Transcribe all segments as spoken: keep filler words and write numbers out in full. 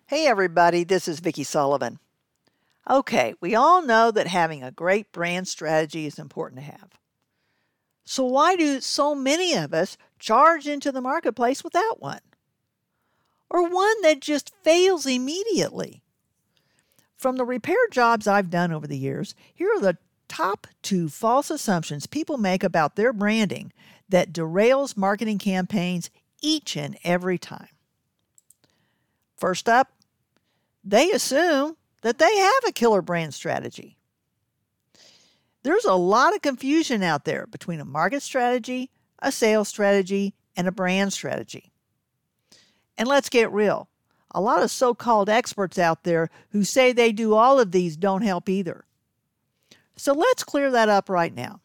Hey everybody, this is Vicki Sullivan. Okay, we all know that having a great brand strategy is important to have. So why do so many of us charge into the marketplace without one? Or one that just fails immediately? From the repair jobs I've done over the years, here are the top two false assumptions people make about their branding that derails marketing campaigns each and every time. First up, they assume that they have a killer brand strategy. There's a lot of confusion out there between a market strategy, a sales strategy, and a brand strategy. And let's get real. A lot of so-called experts out there who say they do all of these don't help either. So let's clear that up right now.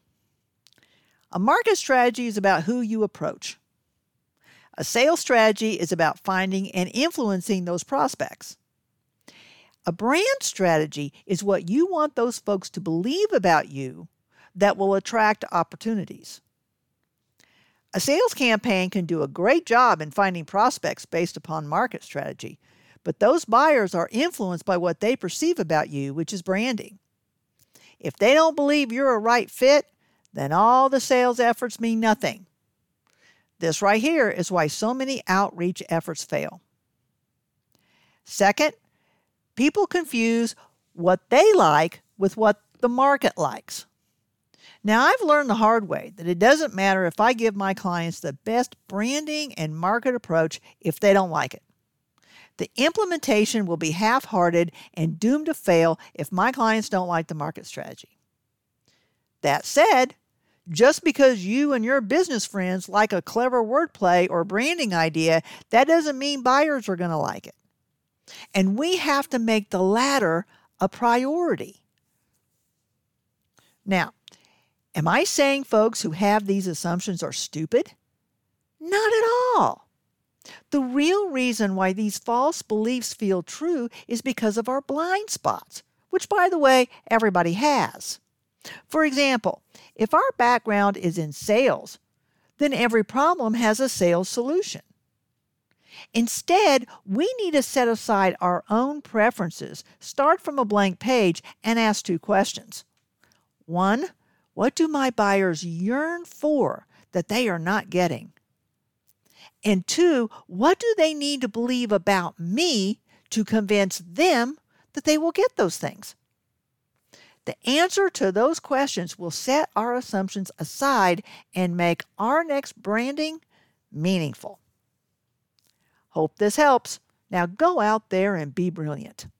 A market strategy is about who you approach. A sales strategy is about finding and influencing those prospects. A brand strategy is what you want those folks to believe about you that will attract opportunities. A sales campaign can do a great job in finding prospects based upon market strategy, but those buyers are influenced by what they perceive about you, which is branding. If they don't believe you're a right fit, then all the sales efforts mean nothing. This right here is why so many outreach efforts fail. Second, people confuse what they like with what the market likes. Now, I've learned the hard way that it doesn't matter if I give my clients the best branding and market approach if they don't like it. The implementation will be half-hearted and doomed to fail if my clients don't like the market strategy. That said, just because you and your business friends like a clever wordplay or branding idea, that doesn't mean buyers are going to like it. And we have to make the latter a priority. Now, am I saying folks who have these assumptions are stupid? Not at all. The real reason why these false beliefs feel true is because of our blind spots, which, by the way, everybody has. For example, if our background is in sales, then every problem has a sales solution. Instead, we need to set aside our own preferences, start from a blank page, and ask two questions. One, what do my buyers yearn for that they are not getting? And two, what do they need to believe about me to convince them that they will get those things? The answer to those questions will set our assumptions aside and make our next branding meaningful. Hope this helps. Now go out there and be brilliant.